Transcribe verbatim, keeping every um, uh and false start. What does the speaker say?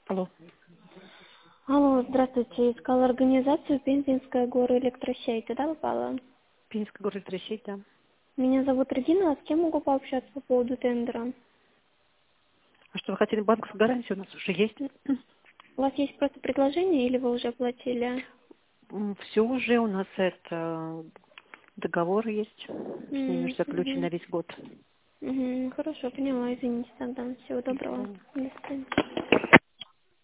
Алло. Алло, здравствуйте. Искала организацию Пензенская горы электросеть. Туда попала? Пензенская город электросеть, да. Меня зовут Регина. А с кем могу пообщаться по поводу тендера? А что, вы хотели банковскую гарантию? У нас уже есть. У вас есть просто предложение или вы уже оплатили? Все уже у нас это договор есть. С ними уже М, заключен на мгм. весь год. Мгм. Хорошо, поняла. Извините тогда. Всего До доброго. свидания. До свидания.